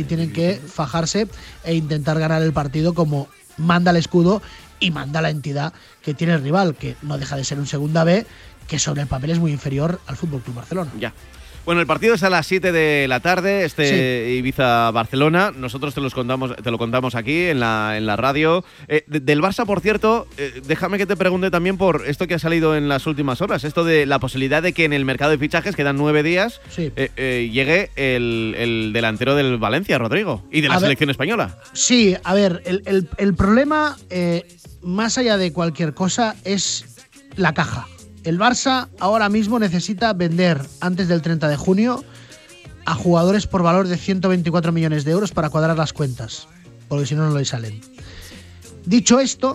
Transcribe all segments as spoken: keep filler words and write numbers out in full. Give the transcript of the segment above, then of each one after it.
tienen que fajarse e intentar ganar el partido como manda el escudo y manda la entidad que tiene el rival, que no deja de ser un segunda B, que sobre el papel es muy inferior al F C Barcelona. Ya. Bueno, el partido es a las siete de la tarde, este sí. Ibiza-Barcelona. Nosotros te, los contamos, te lo contamos aquí en la, en la radio. Eh, de, del Barça, por cierto, eh, déjame que te pregunte también por esto que ha salido en las últimas horas, esto de la posibilidad de que en el mercado de fichajes, quedan nueve días, sí. eh, eh, llegue el, el delantero del Valencia, Rodrigo, y de la a selección ver, española. Sí, a ver, el, el, el problema, eh, más allá de cualquier cosa, es la caja. El Barça ahora mismo necesita vender antes del treinta de junio a jugadores por valor de ciento veinticuatro millones de euros para cuadrar las cuentas, porque si no, no le salen. Dicho esto,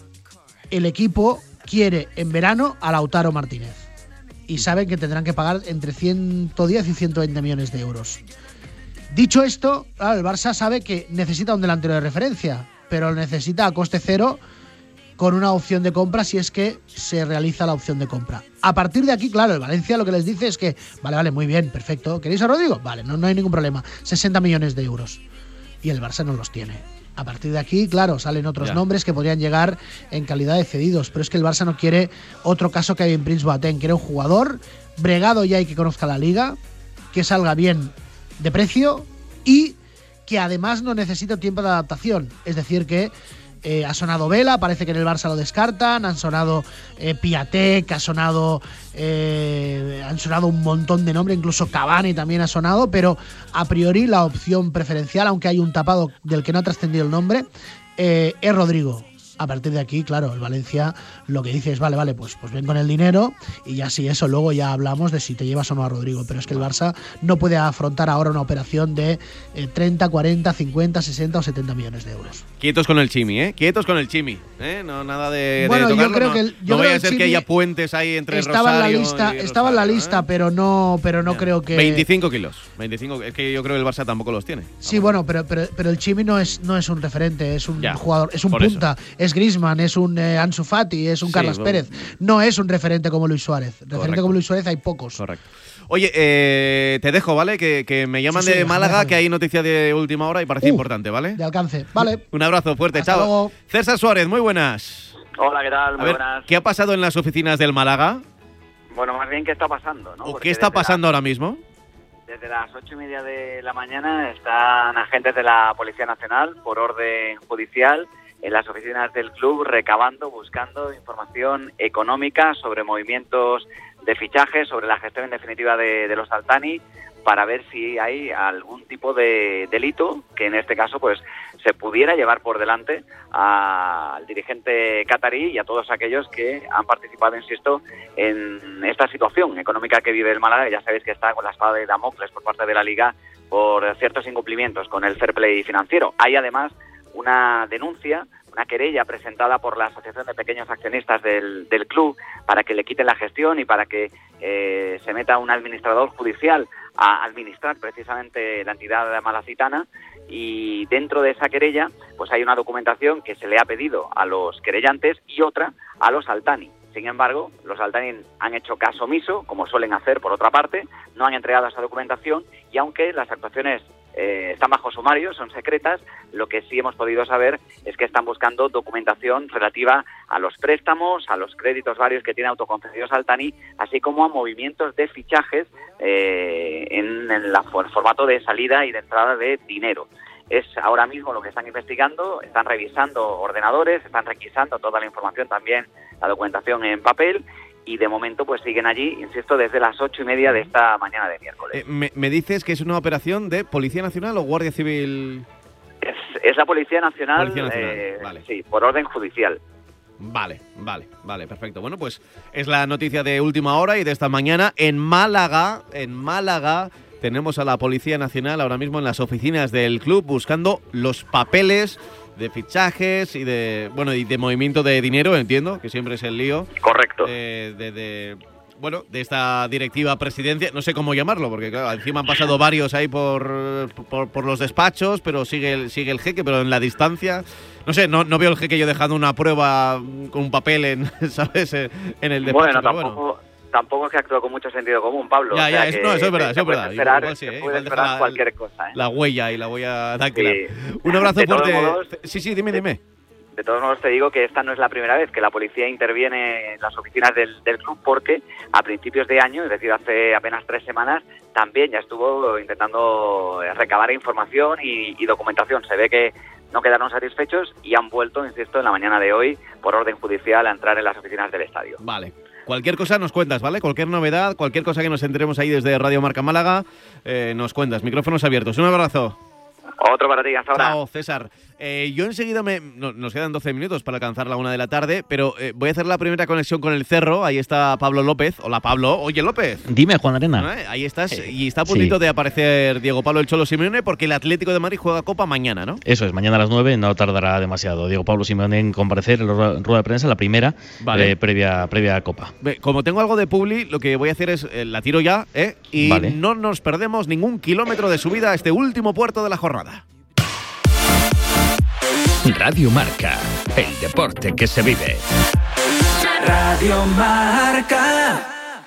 el equipo quiere en verano a Lautaro Martínez y saben que tendrán que pagar entre ciento diez y ciento veinte millones de euros. Dicho esto, claro, el Barça sabe que necesita un delantero de referencia, pero lo necesita a coste cero, con una opción de compra si es que se realiza la opción de compra. A partir de aquí, claro, el Valencia lo que les dice es que, vale, vale, muy bien, perfecto. ¿Queréis a Rodrigo? Vale, no, no hay ningún problema. sesenta millones de euros. Y el Barça no los tiene. A partir de aquí, claro, salen otros ya. nombres que podrían llegar en calidad de cedidos, pero es que el Barça no quiere otro caso que hay en Prince Boateng. Quiere un jugador bregado ya y que conozca la liga, que salga bien de precio y que además no necesita tiempo de adaptación. Es decir, que Eh, ha sonado Vela, parece que en el Barça lo descartan, han sonado eh, Piatek, ha sonado, eh, han sonado un montón de nombres, incluso Cavani también ha sonado, pero a priori la opción preferencial, aunque hay un tapado del que no ha trascendido el nombre, eh, es Rodrigo. A partir de aquí, claro, el Valencia lo que dice es, vale, vale, pues, pues ven con el dinero y ya sí, eso luego ya hablamos de si te llevas o no a Rodrigo. Pero es que el Barça no puede afrontar ahora una operación de eh, treinta, cuarenta, cincuenta, sesenta o setenta millones de euros. Quietos con el Chimi, ¿eh? Quietos con el Chimi, ¿eh? No, nada de, bueno, de tocarlo. Yo creo no, que el, yo no creo vaya a ser Chimi que haya puentes ahí entre estaba Rosario en la lista, y Estaba en la lista, ¿eh? pero no, pero no creo que… veinticinco kilos. veinticinco, es que yo creo que el Barça tampoco los tiene. Sí, bueno, pero, pero, pero el Chimi no es, no es un referente, es un ya, jugador, es un punta, eso. es Griezmann, es un eh, Ansu Fati, es un sí, Carlos bueno. Pérez. No es un referente como Luis Suárez. Referente Correcto. como Luis Suárez hay pocos. Correcto. Oye, eh, te dejo, ¿vale? Que, que me llaman sí, sí, de Málaga, déjame. que hay noticia de última hora y parece uh, importante, ¿vale? De alcance, vale. Un abrazo fuerte, Hasta chao. Luego. César Suárez, muy buenas. Hola, ¿qué tal? Muy A ver, buenas. ¿qué ha pasado en las oficinas del Málaga? Bueno, más bien, ¿qué está pasando? ¿no? ¿O Porque qué está pasando la, ahora mismo? Desde las ocho y media de la mañana están agentes de la Policía Nacional por orden judicial en las oficinas del club recabando, buscando información económica sobre movimientos de fichajes, sobre la gestión en definitiva de, de los Altani, para ver si hay algún tipo de delito que en este caso pues se pudiera llevar por delante al dirigente catarí y a todos aquellos que han participado, insisto, en esta situación económica que vive el Málaga. Ya sabéis que está con la espada de Damocles por parte de la Liga por ciertos incumplimientos con el fair play financiero. Hay además una denuncia, una querella presentada por la Asociación de Pequeños Accionistas del, del club para que le quiten la gestión y para que eh, se meta un administrador judicial a administrar precisamente la entidad malacitana. Y dentro de esa querella pues hay una documentación que se le ha pedido a los querellantes y otra a los Altani. Sin embargo, los Altani han hecho caso omiso, como suelen hacer por otra parte, no han entregado esa documentación y aunque las actuaciones eh, están bajo sumario, son secretas, lo que sí hemos podido saber es que están buscando documentación relativa a los préstamos, a los créditos varios que tiene autoconcedidos Altani, así como a movimientos de fichajes eh, en, en la, el formato de salida y de entrada de dinero. Es ahora mismo lo que están investigando, están revisando ordenadores, están requisando toda la información, también la documentación en papel, y de momento pues siguen allí, insisto, desde las ocho y media de esta mañana de miércoles. Eh, me, ¿Me dices que es una operación de Policía Nacional o Guardia Civil? Es, es la Policía Nacional, Policía Nacional. Eh, vale. Sí, por orden judicial. Vale, vale, vale, perfecto. Bueno, pues es la noticia de última hora y de esta mañana en Málaga, en Málaga... Tenemos a la Policía Nacional ahora mismo en las oficinas del club buscando los papeles de fichajes y de bueno y de movimiento de dinero, entiendo, que siempre es el lío. Correcto. De, de, de, bueno, de esta directiva presidencia, no sé cómo llamarlo, porque claro, encima han pasado varios ahí por, por, por los despachos, pero sigue el, sigue el jeque, pero en la distancia. No sé, no, no veo el jeque yo dejando una prueba con un papel en, ¿sabes? En el despacho. Bueno, tampoco... Bueno. tampoco es que actúe con mucho sentido común, Pablo. Ya, o sea ya, es, que no, eso es verdad, eso es puedes verdad. esperar, Igual sí, ¿eh? puedes Igual esperar deja la, cualquier cosa, ¿eh? La huella y la huella dactilar. Sí. Un abrazo De todos fuerte. modos, Sí, sí, dime, dime. De todos modos, te digo que esta no es la primera vez que la policía interviene en las oficinas del, del club, porque a principios de año, es decir, hace apenas tres semanas, también ya estuvo intentando recabar información y, y documentación. Se ve que no quedaron satisfechos y han vuelto, insisto, en la mañana de hoy, por orden judicial, a entrar en las oficinas del estadio. Vale. Cualquier cosa nos cuentas, ¿vale? Cualquier novedad, cualquier cosa que nos enteremos ahí desde Radio Marca Málaga, eh, nos cuentas. Micrófonos abiertos. Un abrazo. Otro para ti, hasta ahora. Chao, César. Eh, yo enseguida me... No, nos quedan doce minutos para alcanzar la una de la tarde, pero eh, voy a hacer la primera conexión con el Cerro. Ahí está Pablo López. Hola, Pablo. Oye, López. Dime, Juan Arena. ¿Eh? Ahí estás. Eh, y está a puntito sí. de aparecer Diego Pablo el Cholo Simeone, porque el Atlético de Madrid juega Copa mañana, ¿no? Eso es, mañana a las nueve, no tardará demasiado. Diego Pablo Simeone en comparecer en la rueda de prensa, la primera, Vale. eh, previa, previa a Copa. Ve, como tengo algo de publi, lo que voy a hacer es, eh, la tiro ya, ¿eh? Y Vale. no nos perdemos ningún kilómetro de subida a este último puerto de la jornada. Radio Marca, el deporte que se vive. Radio Marca.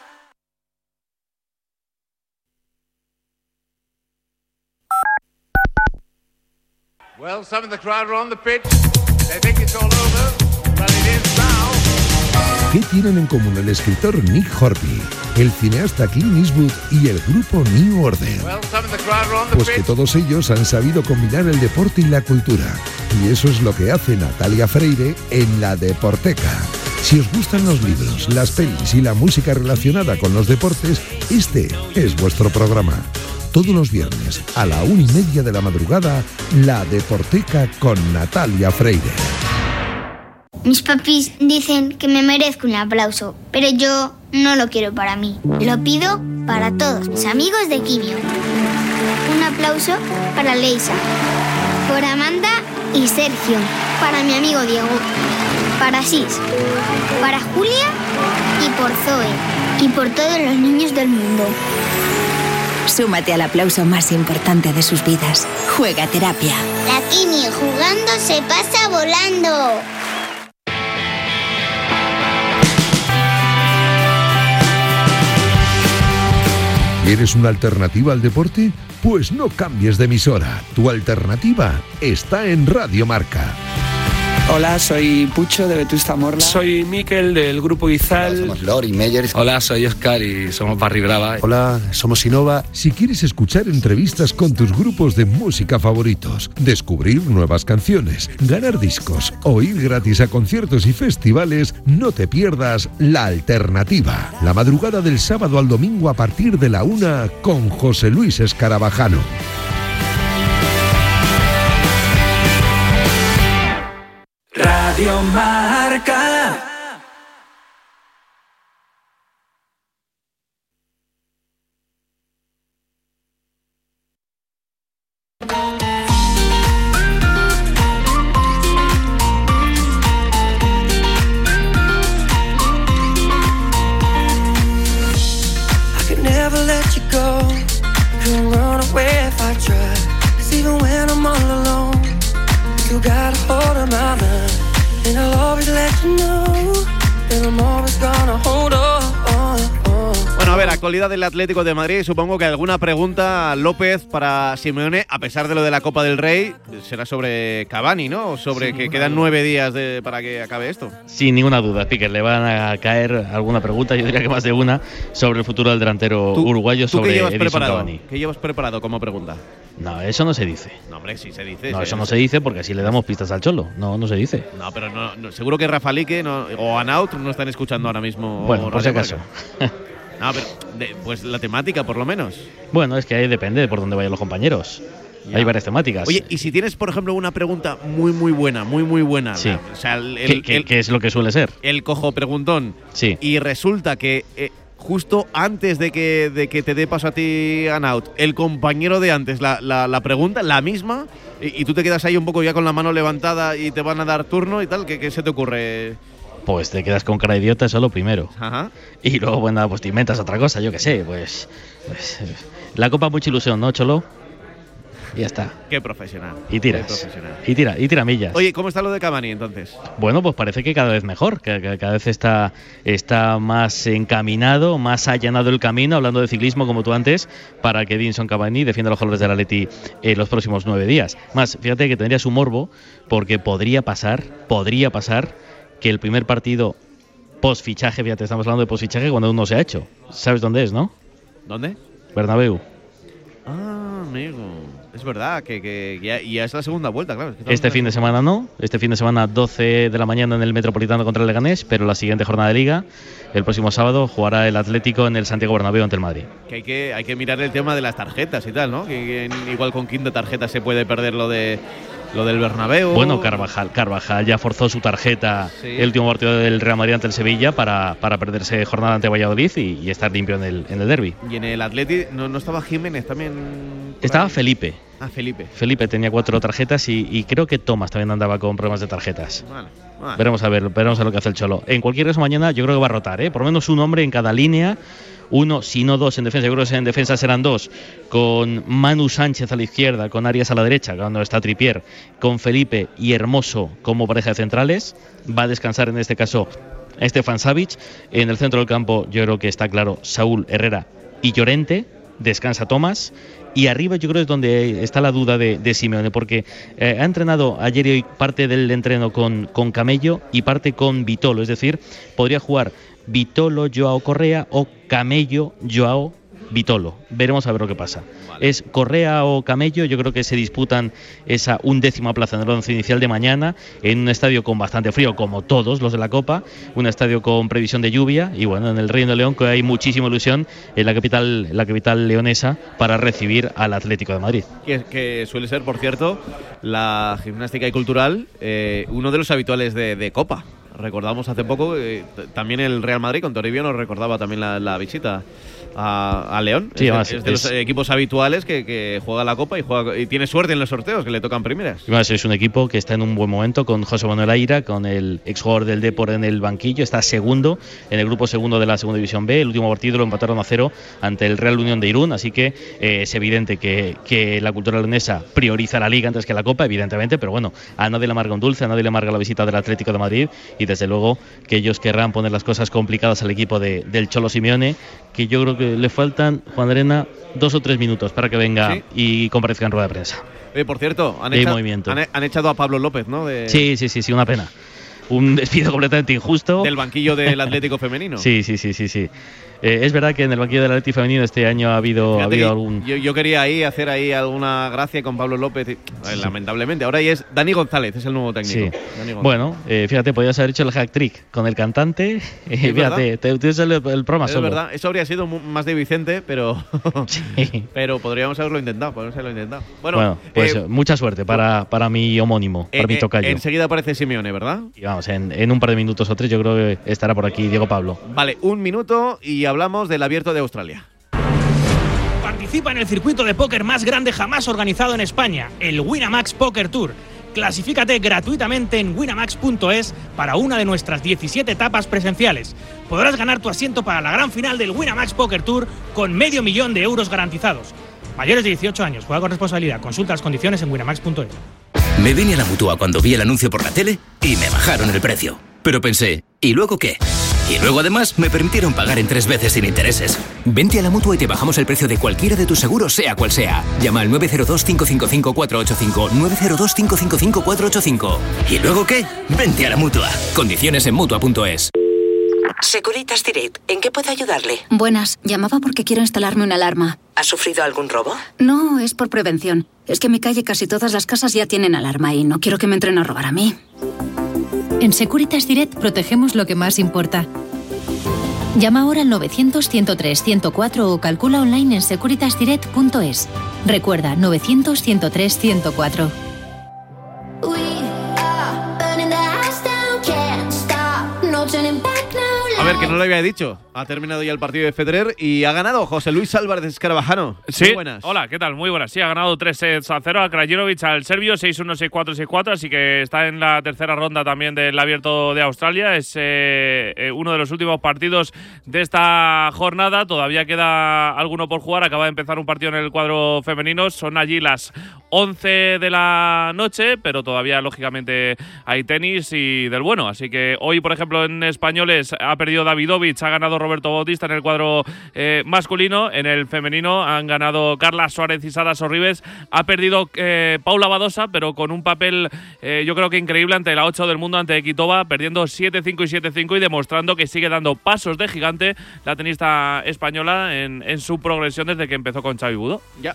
Well, some of the crowd are on the pitch. They think it's all over, but it is now. ¿Qué tienen en común el escritor Nick Hornby, el cineasta Clint Eastwood y el grupo New Order? Well, some of the crowd are on the Pues que pitch. todos ellos han sabido combinar el deporte y la cultura. Y eso es lo que hace Natalia Freire en La Deporteca. Si os gustan los libros, las pelis y la música relacionada con los deportes, este es vuestro programa. Todos los viernes a la una y media de la madrugada, La Deporteca con Natalia Freire. Mis papis dicen que me merezco un aplauso, pero yo no lo quiero para mí. Lo pido para todos mis amigos de Quimio. Un aplauso para Leisa, por Amanda y Sergio, para mi amigo Diego, para Sis, para Julia y por Zoe, y por todos los niños del mundo. Súmate al aplauso más importante de sus vidas. Juega Terapia. La Quimio jugando se pasa volando. ¿Eres una alternativa al deporte? Pues no cambies de emisora. Tu alternativa está en Radio Marca. Hola, soy Pucho de Vetusta Morla. Soy Miquel del Grupo Izal. Hola, somos Lori Meyer. Hola, soy Oscar y somos Barry Brava. Hola, somos Innova. Si quieres escuchar entrevistas con tus grupos de música favoritos, descubrir nuevas canciones, ganar discos o ir gratis a conciertos y festivales, no te pierdas La Alternativa. La madrugada del sábado al domingo a partir de la una con José Luis Escarabajano. Radio Marca. I could never let you go. Couldn't run away if I tried. 'Cause even when I'm all alone, you got a hold of my mind, and I'll always let you know that I'm always gonna hold on, on, on. Bueno, a ver, actualidad del Atlético de Madrid. Supongo que alguna pregunta, López, para Simeone, a pesar de lo de la Copa del Rey, será sobre Cavani, ¿no? O sobre que quedan nueve días de, para que acabe esto. Sin ninguna duda, Piquer, le van a caer alguna pregunta, yo diría que más de una, sobre el futuro del delantero ¿Tú, uruguayo, ¿tú sobre qué llevas Edinson preparado? Cavani. ¿Qué llevas preparado como pregunta? No, eso no se dice. No, hombre, sí se dice. No, sí, eso no se dice porque así le damos pistas al Cholo. No, no se dice. No, pero no, no, seguro que Rafa Lique no, o Anaut no están escuchando ahora mismo. Bueno, por si Radio acaso. Marca. No, pero de, pues la temática, por lo menos. Bueno, es que ahí depende de por dónde vayan los compañeros. Ya. Hay varias temáticas. Oye, y si tienes, por ejemplo, una pregunta muy, muy buena, muy, muy buena. Sí. O sea, el, ¿Qué, el, qué- el- qué es lo que suele ser? el cojo preguntón. Sí. Y resulta que eh, justo antes de que, de que te dé paso a ti, Anaut, el compañero de antes, la, la, la pregunta, la misma, y, y tú te quedas ahí un poco ya con la mano levantada y te van a dar turno y tal. ¿Qué, qué se te ocurre? Pues te quedas con cara de idiota, eso es lo primero. Ajá. Y luego, bueno, pues te inventas otra cosa, yo qué sé, pues, pues, la Copa mucha ilusión, ¿no, Cholo? ya está. Qué profesional. Y tiras. Qué profesional. Y tira, y tira millas. Oye, ¿cómo está lo de Cavani entonces? Bueno, pues parece que cada vez mejor, que, que cada vez está, está más encaminado, más allanado el camino, hablando de ciclismo como tú antes, para que Edinson Cavani defienda los colores del Atleti en los próximos nueve días. Más, fíjate que tendría su morbo, porque podría pasar, podría pasar que el primer partido post fichaje, fíjate, estamos hablando de post fichaje cuando uno se ha hecho. ¿Sabes dónde es, no? ¿Dónde? Bernabéu. Ah, amigo. Es verdad que, que ya, ya es la segunda vuelta, claro. Es que este fin de semana no. Este fin de semana doce de la mañana en el Metropolitano contra el Leganés, pero la siguiente jornada de Liga, el próximo sábado, jugará el Atlético en el Santiago Bernabéu ante el Madrid. Que hay que, hay que mirar el tema de las tarjetas y tal, ¿no? Que, que igual con quinta tarjeta se puede perder lo de lo del Bernabéu. Bueno, Carvajal, Carvajal ya forzó su tarjeta sí. el último partido del Real Madrid ante el Sevilla para, para perderse jornada ante Valladolid y, y estar limpio en el, en el derbi. Y en el Atleti no, no estaba Jiménez también. Estaba Felipe. Ah, Felipe. Felipe tenía cuatro tarjetas y, y creo que Tomás también andaba con problemas de tarjetas. Vale, vale. Veremos a ver, veremos a ver lo que hace el Cholo. En cualquier caso, mañana yo creo que va a rotar, ¿eh? Por lo menos un hombre en cada línea. Uno, si no dos en defensa, yo creo que en defensa serán dos, con Manu Sánchez a la izquierda, con Arias a la derecha, cuando está Trippier, con Felipe y Hermoso como pareja de centrales. Va a descansar en este caso Stefan Savic. En el centro del campo yo creo que está claro Saúl, Herrera y Llorente. Descansa Tomás. Y arriba yo creo es donde está la duda de, de Simeone, porque eh, ha entrenado ayer y hoy parte del entreno con, con Camello y parte con Vitolo, es decir, podría jugar Vitolo, Joao Correa o Camello, Joao Vitolo. Veremos a ver lo que pasa. Vale. Es Correa o Camello, yo creo que se disputan esa undécima plaza en el once inicial de mañana, en un estadio con bastante frío, como todos los de la Copa, un estadio con previsión de lluvia, y bueno, en el Reino de León que hay muchísima ilusión en la capital, en la capital leonesa para recibir al Atlético de Madrid. Que, que suele ser, por cierto, la gimnástica y cultural, eh, uno de los habituales de, de Copa. Recordamos hace poco, eh, también el Real Madrid con Toribio nos recordaba también la, la visita a, a León. Sí, es, además, de, es de es, los equipos habituales que, que juega la Copa y, juega, y tiene suerte en los sorteos, que le tocan primeras. Además, es un equipo que está en un buen momento con José Manuel Aira, con el exjugador del Depor en el banquillo. Está segundo en el grupo segundo de la Segunda División B. El último partido lo empataron a cero ante el Real Unión de Irún, así que eh, es evidente que, que la cultura leonesa prioriza la Liga antes que la Copa, evidentemente, pero bueno, a nadie le amarga un dulce, a nadie le amarga la visita del Atlético de Madrid, y desde luego que ellos querrán poner las cosas complicadas al equipo de, del Cholo Simeone, que yo creo que le faltan, Juan Arena, dos o tres minutos para que venga ¿sí? y comparezca en rueda de prensa. Eh, por cierto, han, echa, han, han echado a Pablo López, ¿no? De... Sí, sí, sí, sí, una pena. Un despido completamente injusto. Del banquillo del Atlético femenino. Sí, sí, sí, sí, sí. Eh, es verdad que en el banquillo del Atlético femenino este año ha habido, ha habido algún... Yo, yo quería ahí hacer ahí alguna gracia con Pablo López, y, sí. lamentablemente. Ahora ya es Dani González, es el nuevo técnico. Sí. Bueno, eh, fíjate, podías haber hecho el hack trick con el cantante. Eh, fíjate, te utilizas el, el programa es solo. Es verdad, eso habría sido más de Vicente, pero sí. pero podríamos haberlo intentado, podríamos haberlo intentado. Bueno, bueno pues eh, mucha suerte para, para mi homónimo, para eh, mi tocayo. Enseguida aparece Simeone, ¿verdad? Y vamos, en, en un par de minutos o tres yo creo que estará por aquí Diego Pablo. Vale, un minuto y hablamos del Abierto de Australia. Participa en el circuito de póker más grande jamás organizado en España, el Winamax Poker Tour. Clasifícate gratuitamente en winamax punto es para una de nuestras diecisiete etapas presenciales. Podrás ganar tu asiento para la gran final del Winamax Poker Tour con medio millón de euros garantizados. Mayores de dieciocho años, juega con responsabilidad. Consulta las condiciones en winamax punto es. Me vine a la Mutua cuando vi el anuncio por la tele y me bajaron el precio. Pero pensé, ¿y luego qué? Y luego además me permitieron pagar en tres veces sin intereses. Vente a la Mutua y te bajamos el precio de cualquiera de tus seguros, sea cual sea. Llama al nueve cero dos, cinco cinco cinco, cuatro ocho cinco, nueve cero dos, cinco cinco cinco, cuatro ocho cinco. ¿Y luego qué? Vente a la Mutua. Condiciones en mutua punto es. Securitas Direct, ¿en qué puedo ayudarle? Buenas, llamaba porque quiero instalarme una alarma. ¿Ha sufrido algún robo? No, es por prevención. Es que en mi calle casi todas las casas ya tienen alarma y no quiero que me entren a robar a mí. En Securitas Direct protegemos lo que más importa. Llama ahora al novecientos, ciento tres, ciento cuatro o calcula online en securitas direct punto es. Recuerda, novecientos, ciento tres, ciento cuatro. A ver, que no lo había dicho. Ha terminado ya el partido de Federer y ha ganado José Luis Álvarez Escarabajano. Sí, muy buenas. Hola, ¿qué tal? Muy buenas. Sí, ha ganado tres sets a cero a Krajinovic, al serbio, seis uno, seis cuatro, seis cuatro, así que está en la tercera ronda también del Abierto de Australia. Es eh, eh, uno de los últimos partidos de esta jornada. Todavía queda alguno por jugar. Acaba de empezar un partido en el cuadro femenino. Son allí las once de la noche, pero todavía, lógicamente, hay tenis y del bueno. Así que hoy, por ejemplo, en españoles ha perdido Davidovich, ha ganado Roberto Bautista en el cuadro eh, masculino. En el femenino han ganado Carla Suárez y Sara Sorribes. Ha perdido eh, Paula Badosa, pero con un papel eh, yo creo que increíble ante la ocho del mundo, ante Kvitova, perdiendo siete cinco y siete cinco y demostrando que sigue dando pasos de gigante la tenista española en, en su progresión desde que empezó con Xavi Budó. Ya.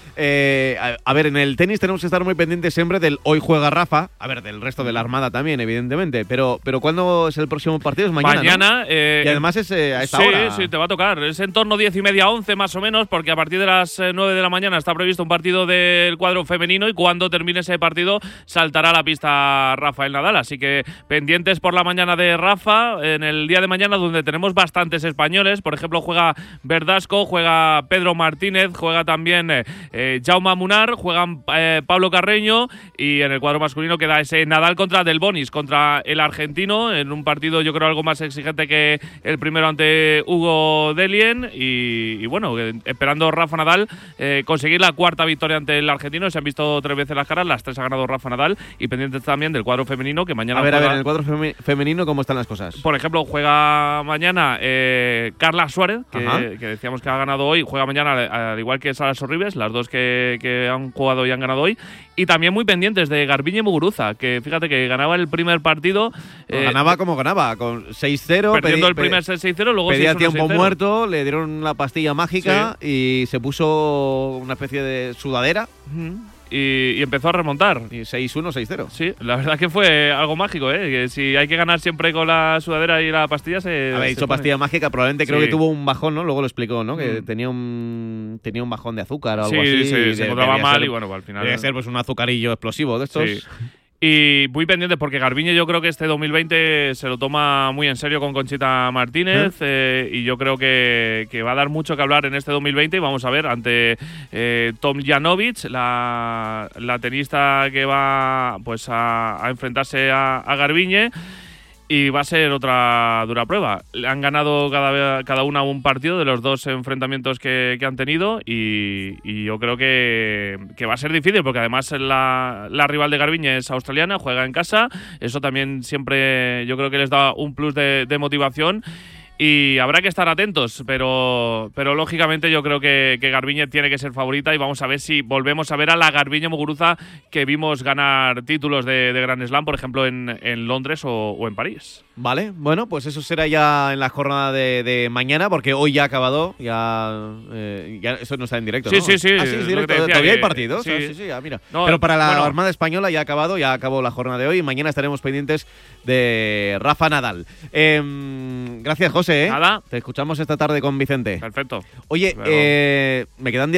Eh, a, a ver, en el tenis tenemos que estar muy pendientes siempre del hoy juega Rafa, a ver, del resto de la Armada también, evidentemente, pero, pero ¿cuándo es el próximo partido? Es mañana, Mañana. ¿no? Eh, y además es eh, a esta sí, hora. Sí, te va a tocar. Es en torno a diez y media, once más o menos, porque a partir de las eh, nueve de la mañana está previsto un partido del cuadro femenino y cuando termine ese partido saltará a la pista Rafael Nadal. Así que pendientes por la mañana de Rafa, en el día de mañana donde tenemos bastantes españoles. Por ejemplo, juega Verdasco, juega Pedro Martínez, juega también eh, eh, Jaume Munar, juegan eh, Pablo Carreño y en el cuadro masculino queda ese Nadal contra Del Bonis, contra el argentino, en un partido yo creo algo más exigente que el primero ante Hugo Delien y, y bueno, eh, esperando Rafa Nadal eh, conseguir la cuarta victoria ante el argentino. Se han visto tres veces las caras, las tres ha ganado Rafa Nadal y pendientes también del cuadro femenino que mañana A ver, juega, a ver, en el cuadro femi- femenino ¿cómo están las cosas? por ejemplo, juega mañana eh, Carla Suárez, que, que decíamos que ha ganado hoy, juega mañana al, al igual que Sara Sorribes, las dos que que han jugado y han ganado hoy. Y también muy pendientes de Garbiñe Muguruza, que fíjate que ganaba el primer partido. No, eh, ganaba como ganaba, con seis cero. Perdiendo pedí, el primer set seis cero, luego pedía seis uno, tiempo seis cero. muerto, le dieron la pastilla mágica sí. y se puso una especie de sudadera. Uh-huh. Y, y empezó a remontar. Y seis uno, seis cero. Sí, la verdad que fue algo mágico, ¿eh? Que si hay que ganar siempre con la sudadera y la pastilla, se. Había dicho pastilla mágica, probablemente creo sí. que tuvo un bajón, ¿no? Luego lo explicó, ¿no? Que mm. tenía un tenía un bajón de azúcar o algo sí, así. Sí, y se de, encontraba mal ser, y bueno, al final. Debe ser pues un azucarillo explosivo de estos. Sí. Y muy pendientes porque Garbiñe yo creo que este dos mil veinte se lo toma muy en serio con Conchita Martínez ¿Eh? Eh, y yo creo que, que va a dar mucho que hablar en este dos mil veinte y vamos a ver ante eh, Tomljanovic, la, la tenista que va pues a, a enfrentarse a, a Garbiñe. Y va a ser otra dura prueba. Han ganado cada, cada una un partido de los dos enfrentamientos que, que han tenido y, y yo creo que, que va a ser difícil porque además la, la rival de Garbiñe es australiana, juega en casa. Eso también siempre yo creo que les da un plus de, de motivación. Y habrá que estar atentos, pero, pero lógicamente yo creo que, que Garbiñe tiene que ser favorita y vamos a ver si volvemos a ver a la Garbiñe Muguruza que vimos ganar títulos de, de Grand Slam, por ejemplo, en, en Londres o, o en París. Vale, bueno, pues eso será ya en la jornada de, de mañana, porque hoy ya ha acabado, ya, eh, ya eso no está en directo, sí, ¿no? Sí, sí, ah, sí. es directo, todavía hay partidos. Sí, sí, sí, ya, mira. No, pero para la bueno, Armada Española ya ha acabado, ya acabó la jornada de hoy y mañana estaremos pendientes de Rafa Nadal. Eh, gracias, José. ¿eh? Nada. Te escuchamos esta tarde con Vicente. Perfecto. Oye, Pero... eh, me quedan